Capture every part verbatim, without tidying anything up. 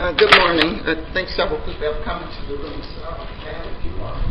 Uh, good morning. I think several people have come into the room, so I'll have a few more.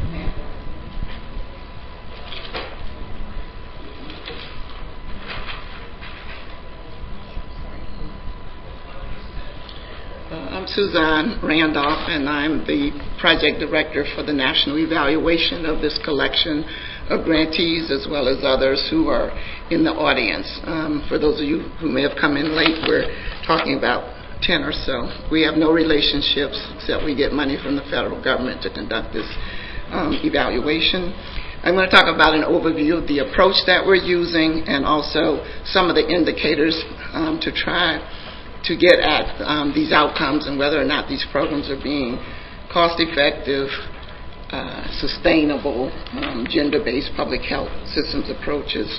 Uh, I'm Suzanne Randolph, and I'm the project director for the national evaluation of this collection of grantees, as well as others who are in the audience. Um, for those of you who may have come in late, we're talking about ten or so. We have no relationships except we get money from the federal government to conduct this um, evaluation. I'm going to talk about an overview of the approach that we're using and also some of the indicators um, to try to get at um, these outcomes and whether or not these programs are being cost-effective, uh, sustainable, um, gender-based public health systems approaches.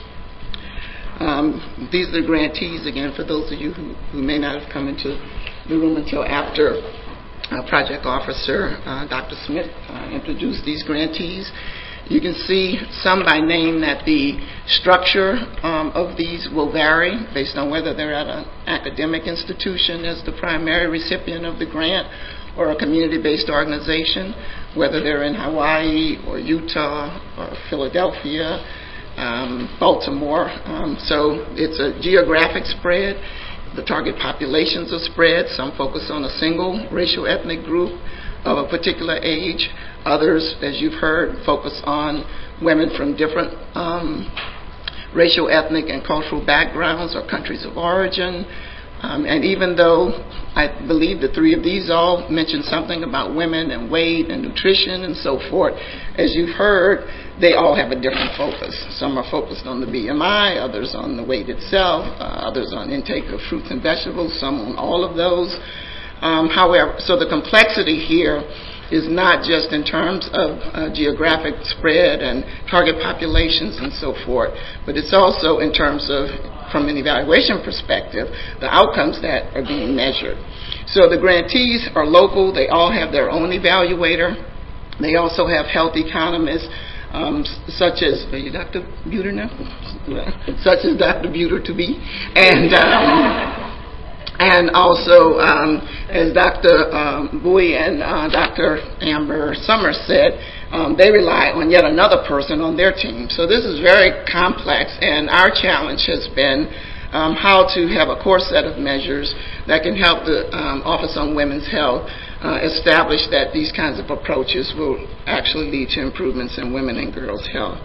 Um, these are the grantees, again, for those of you who, who may not have come into the room until after uh, Project Officer uh, Doctor Smith uh, introduced these grantees. You can see some by name that the structure um, of these will vary based on whether they're at an academic institution as the primary recipient of the grant or a community-based organization, whether they're in Hawaii or Utah or Philadelphia, Um, Baltimore. Um, so it's a geographic spread. The target populations are spread. Some focus on a single racial ethnic group of a particular age. Others, as you've heard, focus on women from different um, racial, ethnic, and cultural backgrounds or countries of origin. Um, and even though I believe the three of these all mention something about women and weight and nutrition and so forth, as you've heard, they all have a different focus. Some are focused on the B M I, others on the weight itself, uh, others on intake of fruits and vegetables, some on all of those. Um, however, so the complexity here is not just in terms of uh, geographic spread and target populations and so forth, but it's also in terms of, from an evaluation perspective, the outcomes that are being measured. So the grantees are local. They all have their own evaluator. They also have health economists, um, such as, are you Doctor Buter now? Such as Doctor Buter to be. And um, And also, um, as Doctor Um, Bowie and uh, Doctor Amber Summers said, um, they rely on yet another person on their team. So this is very complex, and our challenge has been um, how to have a core set of measures that can help the um, Office on Women's Health uh, establish that these kinds of approaches will actually lead to improvements in women and girls' health.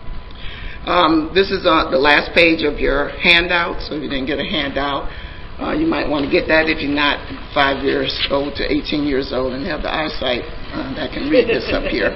Um, this is uh, the last page of your handout, so if you didn't get a handout, Uh, you might want to get that if you're not five years old to eighteen years old and have the eyesight uh, that can read this up here.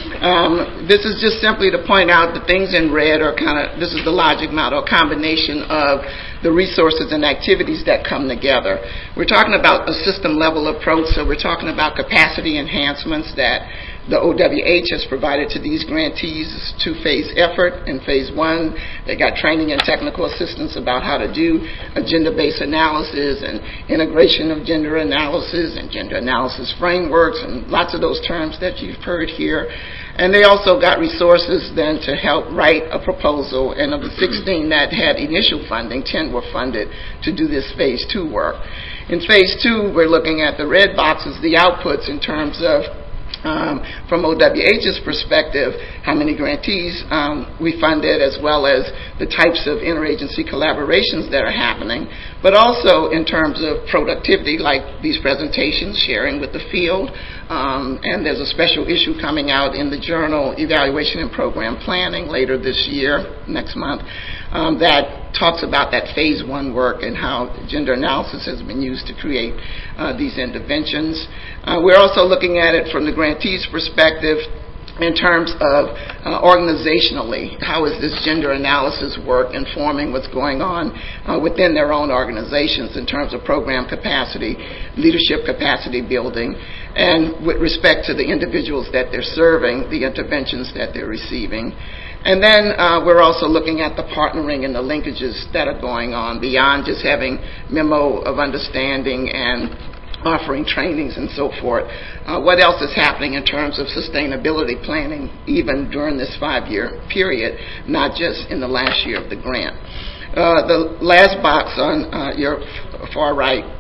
Um, this is just simply to point out the things in red are kind of, this is the logic model, a combination of the resources and activities that come together. We're talking about a system level approach, so we're talking about capacity enhancements that the O W H has provided to these grantees. It's a two-phase effort. In phase one, they got training and technical assistance about how to do a gender-based analysis and integration of gender analysis and gender analysis frameworks and lots of those terms that you've heard here. And they also got resources then to help write a proposal, and of the sixteen that had initial funding, ten were funded to do this phase two work. In phase two, we're looking at the red boxes, the outputs in terms of Um, from O W H's perspective, how many grantees um, we funded, as well as the types of interagency collaborations that are happening, but also in terms of productivity, like these presentations, sharing with the field. Um, and there's a special issue coming out in the journal Evaluation and Program Planning later this year, next month, um, that talks about that phase one work and how gender analysis has been used to create uh, these interventions. Uh, we're also looking at it from the grantees' perspective in terms of uh, organizationally, how is this gender analysis work informing what's going on uh, within their own organizations in terms of program capacity, leadership capacity building, and with respect to the individuals that they're serving, the interventions that they're receiving. And then uh, we're also looking at the partnering and the linkages that are going on beyond just having memo of understanding and offering trainings and so forth. Uh, what else is happening in terms of sustainability planning, even during this five-year period, not just in the last year of the grant? Uh, the last box on uh, your far right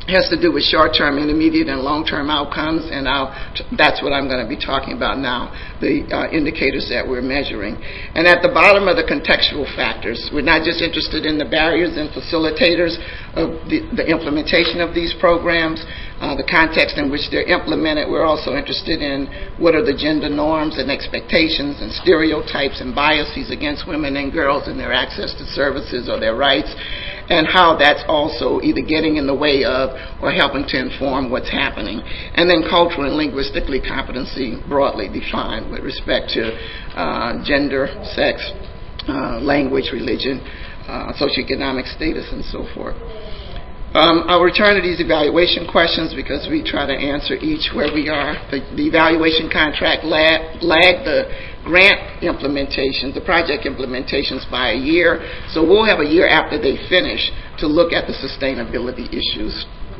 has to do with short-term, intermediate, and long-term outcomes, and I'll, that's what I'm going to be talking about now, the uh, indicators that we're measuring. And at the bottom are the contextual factors. We're not just interested in the barriers and facilitators of the, the implementation of these programs, uh, the context in which they're implemented. We're also interested in what are the gender norms and expectations and stereotypes and biases against women and girls in their access to services or their rights, and how that's also either getting in the way of or helping to inform what's happening. And then cultural and linguistically competency broadly defined with respect to uh, gender, sex, uh, language, religion, uh, socioeconomic status, and so forth. Um, I'll return to these evaluation questions because we try to answer each where we are. The, the evaluation contract lag, lagged the grant implementations, the project implementations by a year, so we'll have a year after they finish to look at the sustainability issues.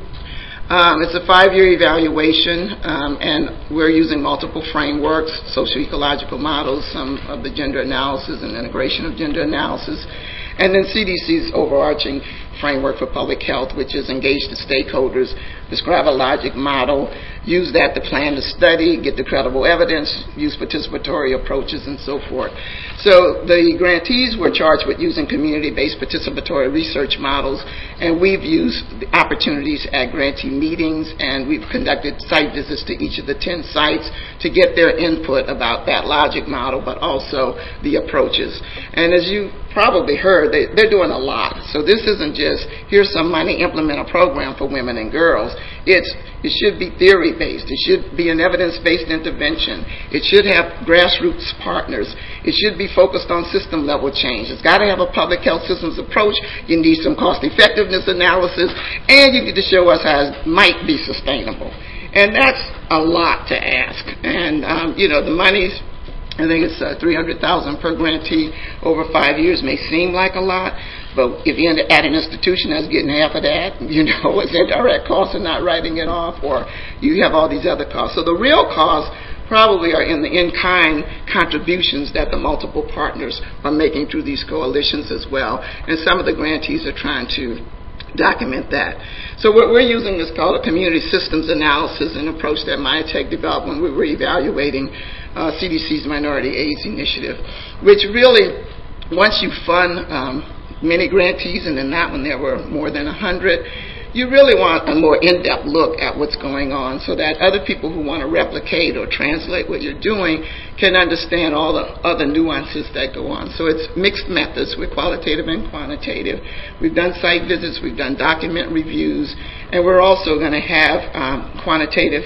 Um, it's a five-year evaluation, um, and we're using multiple frameworks, socio-ecological models, some of the gender analysis and integration of gender analysis, and then C D C's overarching framework for public health, which is engage the stakeholders, describe a logic model, use that to plan the study, get the credible evidence, use participatory approaches, and so forth. So the grantees were charged with using community-based participatory research models, and we've used the opportunities at grantee meetings, and we've conducted site visits to each of the ten sites to get their input about that logic model, but also the approaches. And as you probably heard, they, they're doing a lot. So this isn't just, here's some money, implement a program for women and girls. It's, it should be theory-based. It should be an evidence-based intervention. It should have grassroots partners. It should be focused on system-level change. It's got to have a public health systems approach. You need some cost-effectiveness analysis, and you need to show us how it might be sustainable. And that's a lot to ask. And, um, you know, the money's, I think it's uh, three hundred thousand dollars per grantee over five years may seem like a lot, but if you're at an institution that's getting half of that, you know, it's indirect costs and not writing it off, or you have all these other costs. So the real costs probably are in the in-kind contributions that the multiple partners are making through these coalitions as well. And some of the grantees are trying to document that. So what we're using is called a community systems analysis, an approach that MIATech developed when we were evaluating uh, C D C's Minority AIDS Initiative, which really, once you fund um, many grantees, and in that one there were more than one hundred, you really want a more in-depth look at what's going on so that other people who want to replicate or translate what you're doing can understand all the other nuances that go on. So it's mixed methods with qualitative and quantitative. We've done site visits, we've done document reviews, and we're also going to have um, quantitative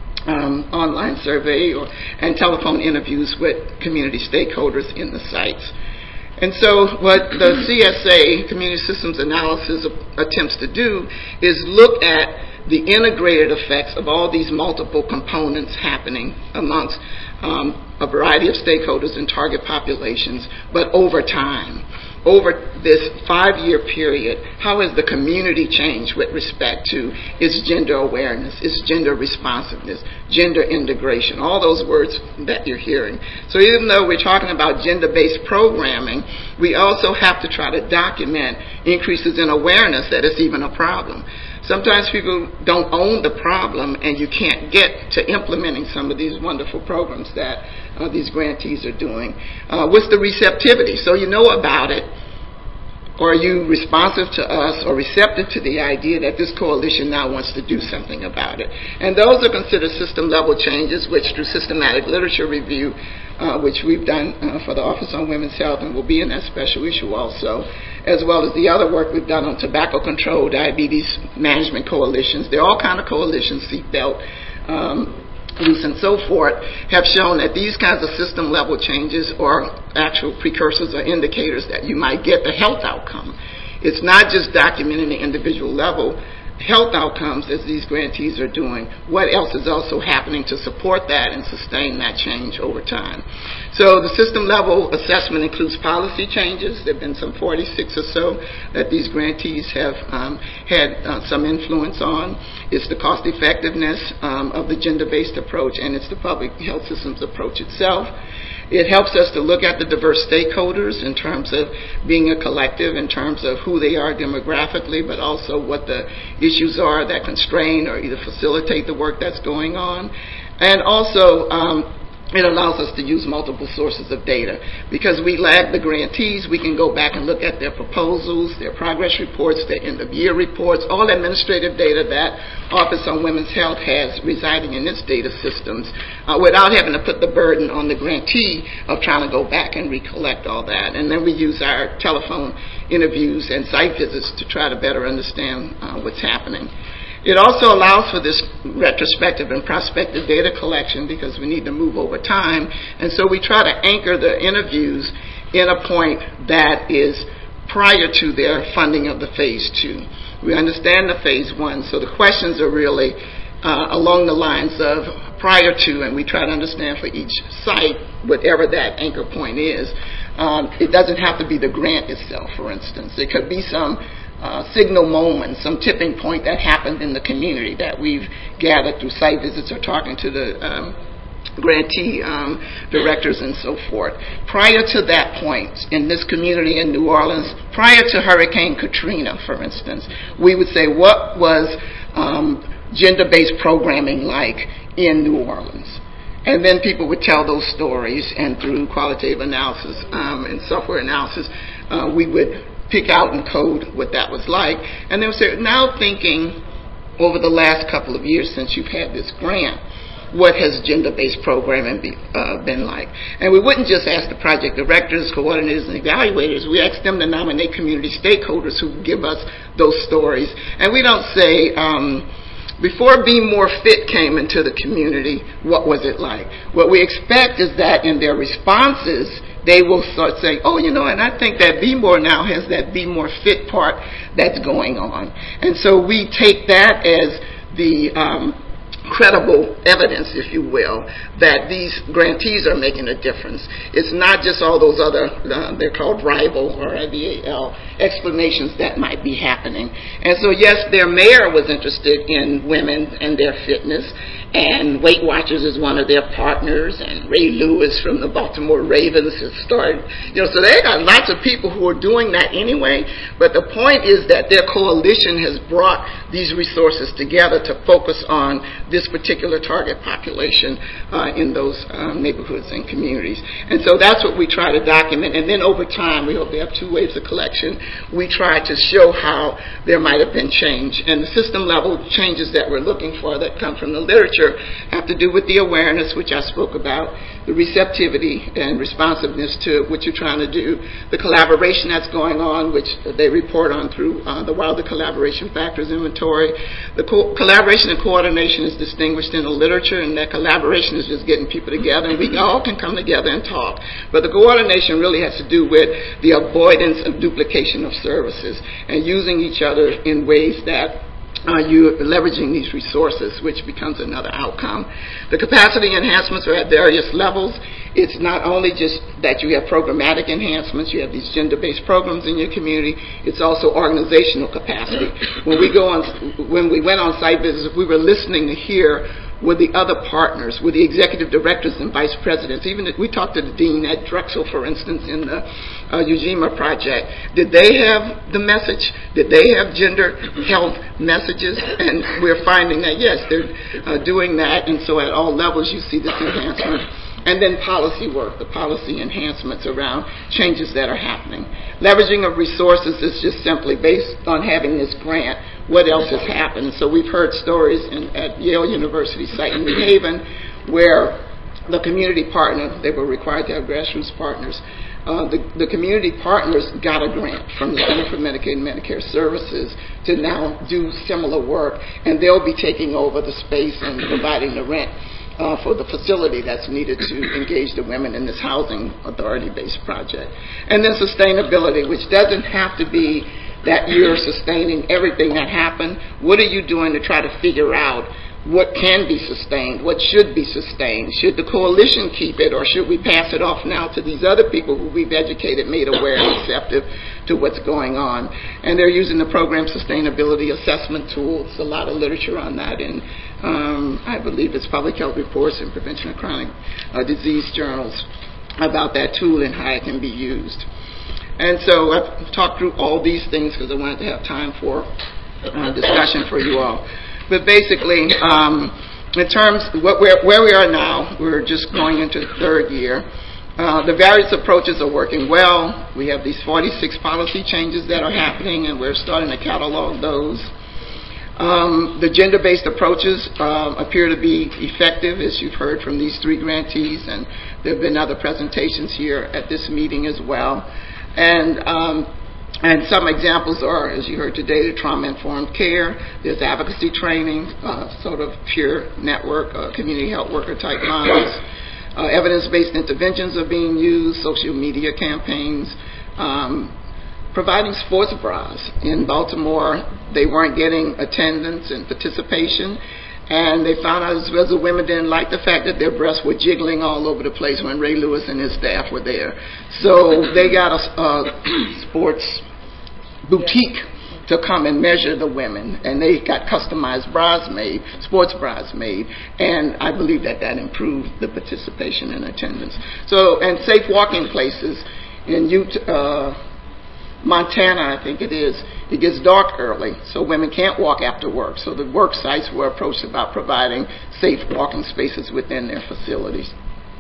um, online survey or, and telephone interviews with community stakeholders in the sites. And so what the C S A, Community Systems Analysis, attempts to do is look at the integrated effects of all these multiple components happening amongst um, a variety of stakeholders and target populations, but over time. Over this five-year period, how has the community changed with respect to its gender awareness, its gender responsiveness, gender integration, all those words that you're hearing. So even though we're talking about gender-based programming, we also have to try to document increases in awareness that it's even a problem. Sometimes people don't own the problem, and you can't get to implementing some of these wonderful programs that uh, these grantees are doing. Uh, what's the receptivity? So you know about it, or are you responsive to us or receptive to the idea that this coalition now wants to do something about it? And those are considered system-level changes, which through systematic literature review, uh, which we've done uh, for the Office on Women's Health and will be in that special issue also, as well as the other work we've done on tobacco control, diabetes management coalitions. They're all kind of coalitions, seatbelt, um, and so forth, have shown that these kinds of system-level changes are actual precursors or indicators that you might get the health outcome. It's not just documenting the individual level health outcomes as these grantees are doing. What else is also happening to support that and sustain that change over time? So the system-level assessment includes policy changes. There have been some forty-six or so that these grantees have um, had uh, some influence on. It's the cost-effectiveness um, of the gender-based approach, and it's the public health systems approach itself. It helps us to look at the diverse stakeholders in terms of being a collective, in terms of who they are demographically, but also what the issues are that constrain or either facilitate the work that's going on. And also, um, it allows us to use multiple sources of data. Because we lag the grantees, we can go back and look at their proposals, their progress reports, their end-of-year reports, all administrative data that Office on Women's Health has residing in its data systems uh, without having to put the burden on the grantee of trying to go back and recollect all that. And then we use our telephone interviews and site visits to try to better understand uh, what's happening. It also allows for this retrospective and prospective data collection because we need to move over time. And so we try to anchor the interviews in a point that is prior to their funding of the phase two. We understand the phase one, so the questions are really uh, along the lines of prior to, and we try to understand for each site, whatever that anchor point is. Um, it doesn't have to be the grant itself, for instance. It could be some Uh, signal moment, some tipping point that happened in the community that we've gathered through site visits or talking to the um, grantee um, directors and so forth. Prior to that point, in this community in New Orleans, prior to Hurricane Katrina, for instance, we would say, what was um, gender-based programming like in New Orleans? And then people would tell those stories, and through qualitative analysis um, and software analysis, uh, we would pick out and code what that was like. And then we say, now thinking over the last couple of years since you've had this grant, what has gender-based programming be, uh, been like? And we wouldn't just ask the project directors, coordinators, and evaluators. We ask them to nominate community stakeholders who give us those stories. And we don't say, um, before Be More Fit came into the community, what was it like? What we expect is that in their responses, they will start saying, oh, you know, and I think that Be More now has that Be More Fit part that's going on. And so we take that as the um, credible evidence, if you will, that these grantees are making a difference. It's not just all those other, uh, they're called rival or R I V A L explanations that might be happening. And so, yes, their mayor was interested in women and their fitness, and Weight Watchers is one of their partners, and Ray Lewis from the Baltimore Ravens has started, you know, so they got lots of people who are doing that anyway, but the point is that their coalition has brought these resources together to focus on this particular target population uh, in those um, neighborhoods and communities. And so that's what we try to document, and then over time, we hope we have two waves of collection, we try to show how there might have been change, and the system level changes that we're looking for that come from the literature have to do with the awareness, which I spoke about, the receptivity and responsiveness to what you're trying to do, the collaboration that's going on, which they report on through uh, the Wilder Collaboration Factors Inventory. The co- collaboration and coordination is distinguished in the literature, and that collaboration is just getting people together, and we all can come together and talk. But the coordination really has to do with the avoidance of duplication of services and using each other in ways that Uh, you're leveraging these resources, which becomes another outcome. The capacity enhancements are at various levels. It's not only just that you have programmatic enhancements, you have these gender-based programs in your community, it's also organizational capacity. When we go on, when we went on site visits, we were listening to hear with the other partners, with the executive directors and vice presidents. Even if we talked to the dean at Drexel, for instance, in the uh, Ujima project. Did they have the message? Did they have gender health messages? And we're finding that, yes, they're uh, doing that. And so at all levels, you see this enhancement. And then policy work, the policy enhancements around changes that are happening. Leveraging of resources is just simply based on having this grant. What else has happened? So we've heard stories in, at Yale University site in New Haven where the community partner, they were required to have grassroots partners, uh, the, the community partners got a grant from the Center for Medicaid and Medicare Services to now do similar work, and they'll be taking over the space and providing the rent Uh, for the facility that's needed to engage the women in this housing authority-based project. And then sustainability, which doesn't have to be that you're sustaining everything that happened. What are you doing to try to figure out what can be sustained, what should be sustained? Should the coalition keep it, or should we pass it off now to these other people who we've educated, made aware, and receptive to what's going on? And they're using the program sustainability assessment tools, a lot of literature on that, and um, I believe it's public health reports and prevention of chronic uh, disease journals. about that tool and how it can be used. And so I've talked through all these things because I wanted to have time for uh, discussion for you all. But basically, um, in terms of what we're, where we are now, we're just going into the third year. Uh, the various approaches are working well. We have these forty-six policy changes that are happening, and we're starting to catalog those. Um, the gender-based approaches uh, appear to be effective, as you've heard from these three grantees, and there have been other presentations here at this meeting as well. And um, and some examples are, as you heard today, the trauma-informed care. There's advocacy training, uh, sort of peer network, uh, community health worker type lines. Uh, evidence-based interventions are being used, social media campaigns, um, providing sports bras. In Baltimore, they weren't getting attendance and participation, and they found out as well as the women didn't like the fact that their breasts were jiggling all over the place when Ray Lewis and his staff were there. So they got a, a sports boutique to come and measure the women, and they got customized bras made, sports bras made, and I believe that that improved the participation and attendance. So, and safe walking places in Utah, uh, Montana, I think it is, it gets dark early, so women can't walk after work. So the work sites were approached about providing safe walking spaces within their facilities.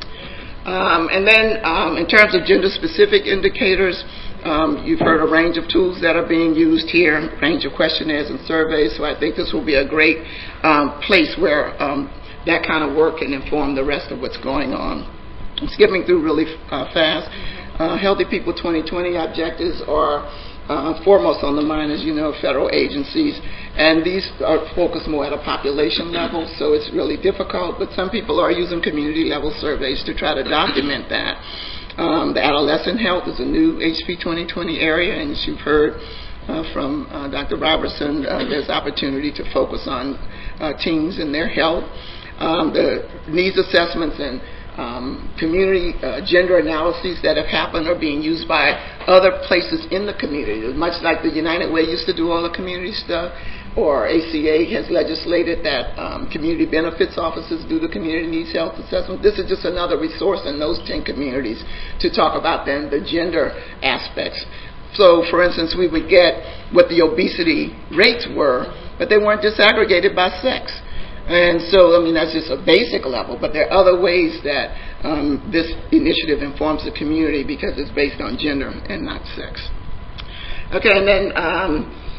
Um, and then um, in terms of gender-specific indicators, um, you've heard a range of tools that are being used here, a range of questionnaires and surveys, so I think this will be a great um, place where um, that kind of work can inform the rest of what's going on. I'm skipping through really uh, fast. Uh, Healthy People twenty twenty objectives are uh, foremost on the mind, as you know, federal agencies, and these are focused more at a population level, so it's really difficult, but some people are using community-level surveys to try to document that. Um, the adolescent health is a new H P twenty twenty area, and as you've heard uh, from uh, Doctor Robertson, uh, there's opportunity to focus on uh, teens and their health. Um, the needs assessments and Um, community uh, gender analyses that have happened are being used by other places in the community, much like the United Way used to do all the community stuff, or A C A has legislated that um, community benefits offices do the community needs health assessment. This is just another resource in those ten communities to talk about then the gender aspects. So, for instance, we would get what the obesity rates were, but they weren't disaggregated by sex. And so, I mean, that's just a basic level, but there are other ways that um, this initiative informs the community because it's based on gender and not sex. Okay, and then um,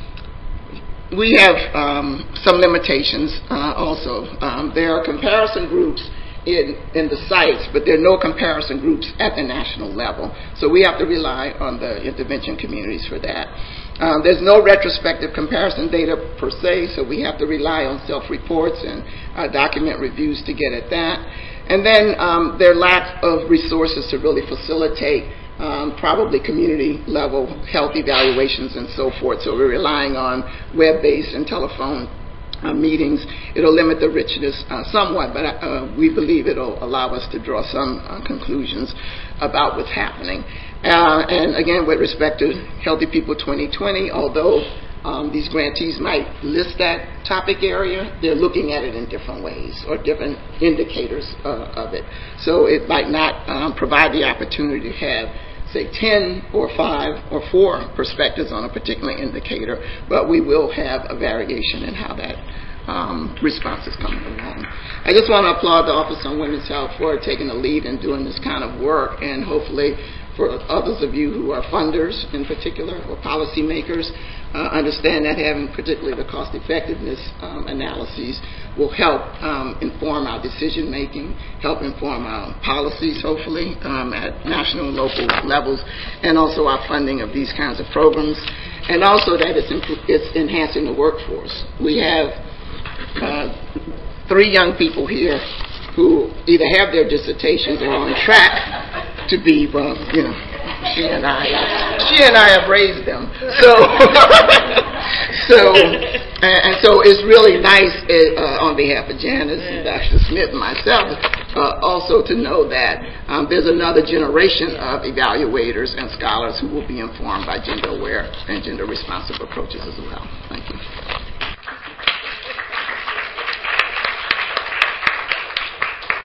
we have um, some limitations uh, also. Um, there are comparison groups in, in the sites, but there are no comparison groups at the national level. So we have to rely on the intervention communities for that. Um, there's no retrospective comparison data per se, so we have to rely on self-reports and uh, document reviews to get at that. And then um, their lack of resources to really facilitate um, probably community-level health evaluations and so forth. So we're relying on web-based and telephone uh, meetings. It'll limit the richness uh, somewhat, but uh, we believe it'll allow us to draw some uh, conclusions about what's happening. Uh, and again, with respect to Healthy People twenty twenty, although um, these grantees might list that topic area, they're looking at it in different ways or different indicators uh, of it. So it might not um, provide the opportunity to have, say, ten or five or four perspectives on a particular indicator, but we will have a variation in how that Um, response is coming along. I just want to applaud the Office on Women's Health for taking the lead in doing this kind of work, and hopefully for others of you who are funders in particular or policymakers uh, understand that having particularly the cost effectiveness um, analyses will help um, inform our decision making, help inform our policies hopefully um, at national and local levels, and also our funding of these kinds of programs, and also that it's, imp- it's enhancing the workforce. We have Uh, three young people here who either have their dissertations or are on track to be, well, you know, she and I, she and I have raised them. So, so, and, and so it's really nice uh, on behalf of Janice and Doctor Smith and myself uh, also to know that um, there's another generation of evaluators and scholars who will be informed by gender-aware and gender-responsive approaches as well. Thank you.